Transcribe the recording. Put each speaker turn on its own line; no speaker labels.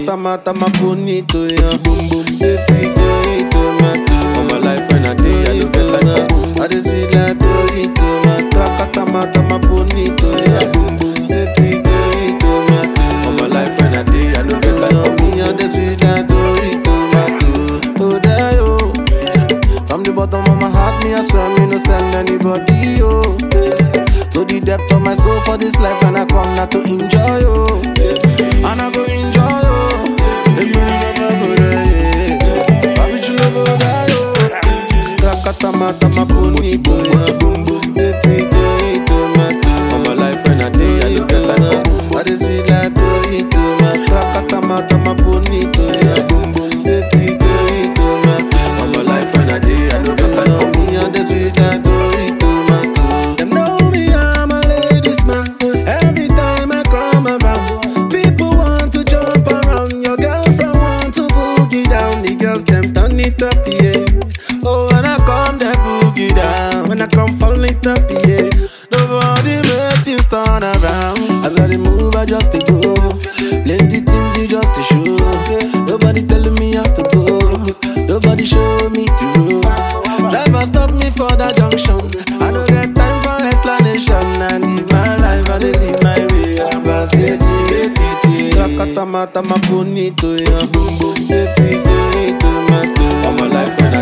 Rakata mata ma bonito, yeah. Baby, go it, man. All my life when I day, I don't get like I just feel like go it, man. Rakata mata ma bonito, yeah. Baby, go it, man. All my life when I day, I don't get like for me, I just feel like go it, man. Oh, there you. From the bottom of my heart, me I swear me no send anybody, oh. To the depth of my soul for this life, and I come not to enjoy, oh. And I go enjoy, oh. Baby, you love go die, oh. Rakata mata ma bonito, baby, do it, man. All my life when I day, I look at like I just feel like do it, man. Rakata mata ma bonito, yeah. Baby, do it, man. All my life when I day, I look at like for me, I just feel like do it, man. Them know me, I'm a ladies man. Every time I come around, people want to jump around. Your girlfriend want to boogie down. The girls them turn it up, yeah. Oh, when I come, they boogie down. When I come, fall it up, yeah. Nobody make things turn around. As I move, I just to go. Plenty things you just to show. Nobody telling me how to go. Nobody show me the road. Driver stop me for that junction. I don't get time for explanation. I live my life, I live my way. I'm a city. Rakata mata ma bonito, yeah. Baby, do it, man. All my life when